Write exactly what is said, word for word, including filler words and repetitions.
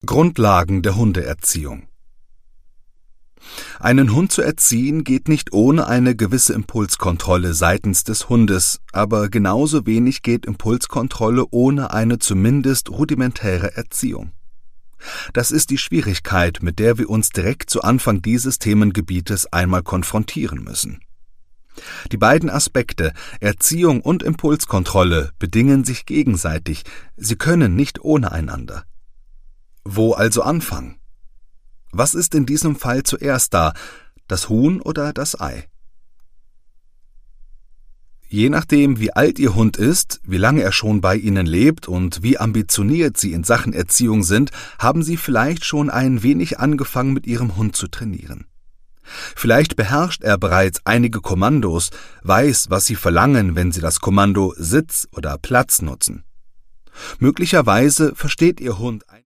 Grundlagen der Hundeerziehung. Einen Hund zu erziehen geht nicht ohne eine gewisse Impulskontrolle seitens des Hundes, aber genauso wenig geht Impulskontrolle ohne eine zumindest rudimentäre Erziehung. Das ist die Schwierigkeit, mit der wir uns direkt zu Anfang dieses Themengebietes einmal konfrontieren müssen. Die beiden Aspekte, Erziehung und Impulskontrolle, bedingen sich gegenseitig, sie können nicht ohne einander. Wo also anfangen? Was ist in diesem Fall zuerst da, das Huhn oder das Ei? Je nachdem, wie alt Ihr Hund ist, wie lange er schon bei Ihnen lebt und wie ambitioniert Sie in Sachen Erziehung sind, haben Sie vielleicht schon ein wenig angefangen, mit Ihrem Hund zu trainieren. Vielleicht beherrscht er bereits einige Kommandos, weiß, was Sie verlangen, wenn Sie das Kommando Sitz oder Platz nutzen. Möglicherweise versteht Ihr Hund ein